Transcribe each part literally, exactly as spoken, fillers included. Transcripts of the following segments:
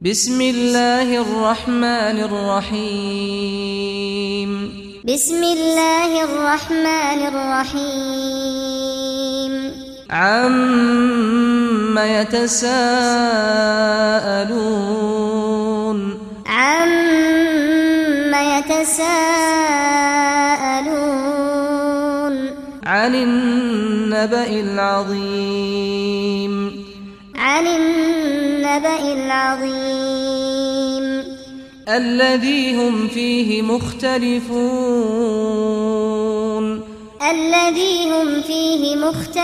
بسم الله الرحمن الرحيم بسم الله الرحمن الرحيم عَمَّ يتساءلون عَمَّ يتساءلون عن النبأ العظيم عن النبأ العظيم الذي هم فيه مختلفون الذي هم فيه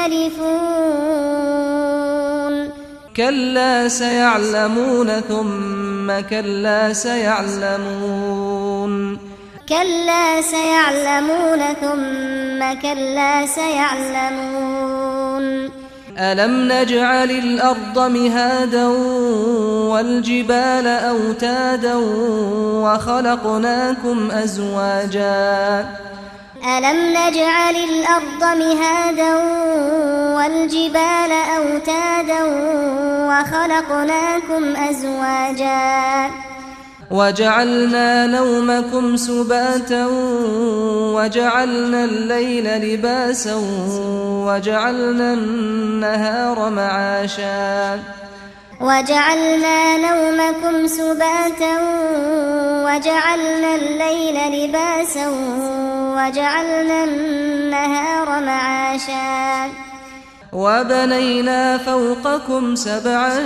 مختلفون كلا سيعلمون ثم كلا سيعلمون كلا سيعلمون ثم كلا سيعلمون ألم نجعل الأرض مهادا والجبال أوتادا وخلقناكم أزواجا ألم نجعل الأرض مهادا والجبال أوتادا وخلقناكم أزواجا وجعلنا نومكم سباتا وجعلنا الليل لباسا وجعلنا النهار معاشا وجعلنا نومكم سباتا وجعلنا الليل لباسا وجعلنا النهار معاشا وبنينا فوقكم سبعا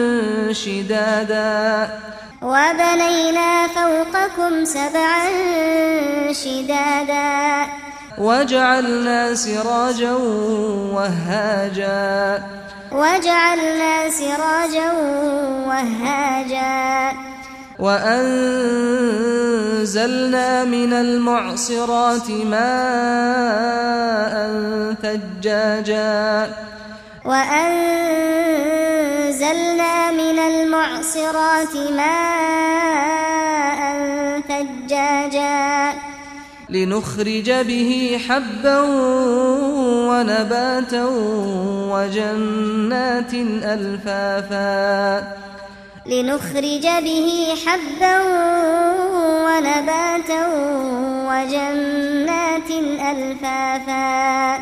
شدادا وبنينا فوقكم سبعا شدادا وجعلنا سراجا وهاجا وجعلنا سراجا وهاجا وأنزلنا من المعصرات ماء ثجاجا وأنزلنا من المعصرات ماء ثجاجا لنخرج به حبا ونباتا وجنات ألفافا لنخرج به حبا ونباتا وجنات ألفافا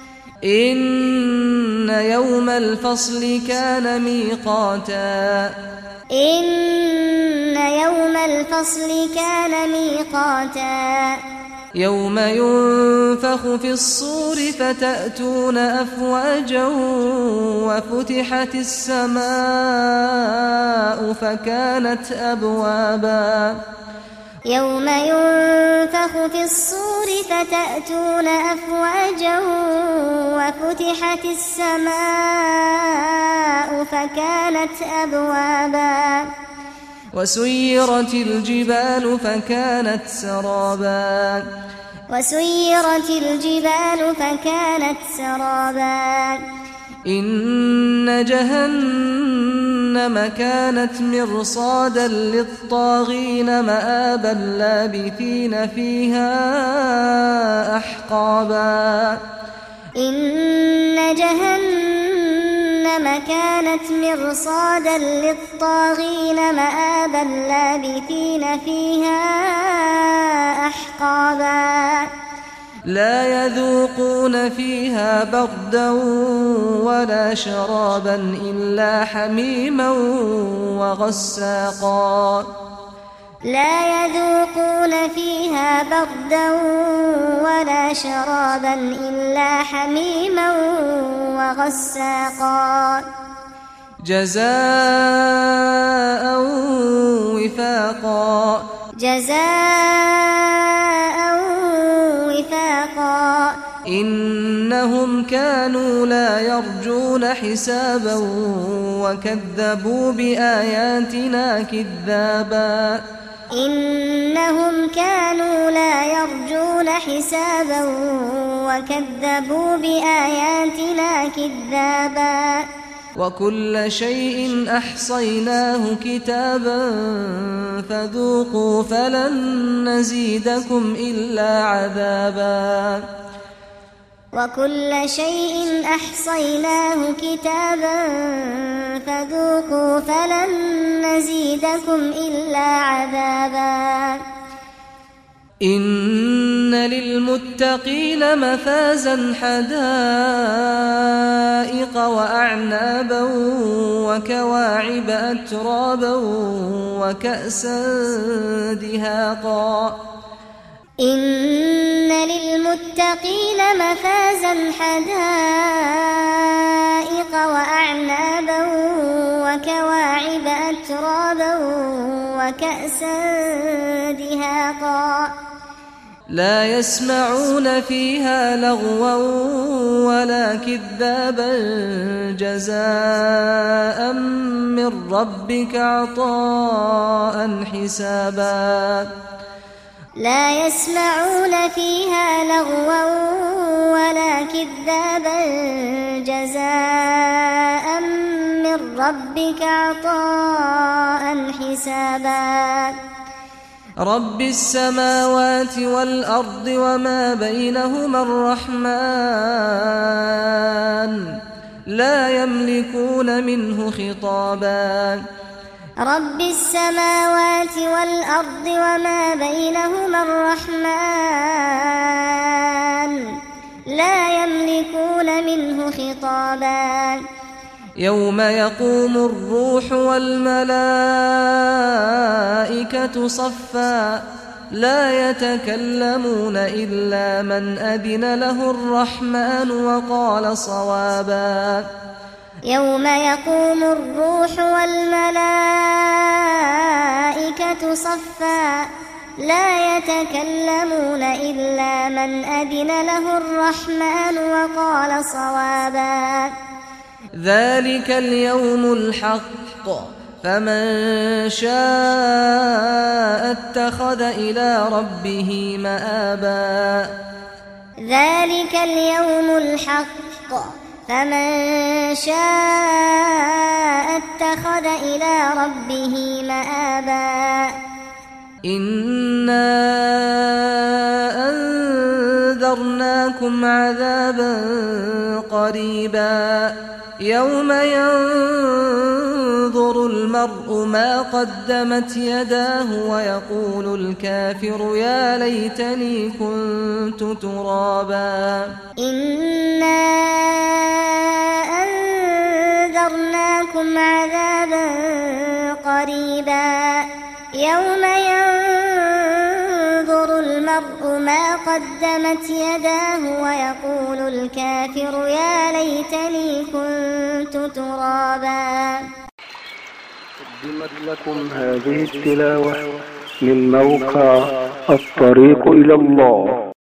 إن يوم الفصل كان ميقاتا إن يوم الفصل كان ميقاتا يوم ينفخ في الصور فتأتون أفواجا وفتحت السماء فكانت أبوابا يوم ينفخ في الصور فتأتون أفواجا وفتحت السماء فكانت أبوابا وسيرت الجبال فكانت سرابا وسيرت الجبال فكانت سرابا إن جهنم كانت مرصادا للطاغين مآبا لابثين فيها أحقابا إن جهنم كانت مرصادا للطاغين مآبا لابثين فيها أحقابا لا يذوقون فيها بردا ولا شرابا إلا حميما وغساقا لا يذوقون فيها بردا ولا شرابا إلا حميما وغساقا جزاء وفاقا جزاء وفاقا إنهم كانوا لا يرجون حسابا وكذبوا بآياتنا كذابا إنهم كانوا لا يرجون حسابا وكذبوا بآياتنا كذابا وكل شيء أحصيناه كتابا فذوقوا فلن نزيدكم إلا عذابا وكل شيء أحصيناه كتابا فذوقوا فلن نزيدكم نزيدكم إلا عذابا إن للمتقين مفازا حدائق وأعنابا وكواعب أترابا وكأسا دهاقا إن للمتقين مفازا حدائق وأعنابا وكواعب أترابا وكأسا دهاقا لا يسمعون فيها لغوا ولا كذابا جزاء من ربك عطاء حسابا لا يسمعون فيها لغوا ولا كذابا جزاء من ربك عطاء حسابا رب السماوات والأرض وما بينهما الرحمن لا يملكون منه خطابا رب السماوات والأرض وما بينهما الرحمن لا يملكون منه خطابا يوم يقوم الروح والملائكة صفا لا يتكلمون إلا من أذن له الرحمن وقال صوابا يوم يقوم الروح والملائكة صفا لا يتكلمون إلا من أذن له الرحمن وقال صوابا ذلك اليوم الحق فمن شاء اتخذ إلى ربه مآبا ذلك اليوم الحق فمن شاء اتخذ إلى ربه مآبا إنا أنذرناكم عذابا قريبا يوم ينظر المرء ما قدمت يداه ويقول الكافر يا ليتني كنت ترابا إنا أنذرناكم عذابا قريبا يوم ينظر المرء ما قدمت يداه ويقول الكافر يا ليتني كنت ترابا. قدمت لكم هذه التلاوة من موقع الطريق إلى الله.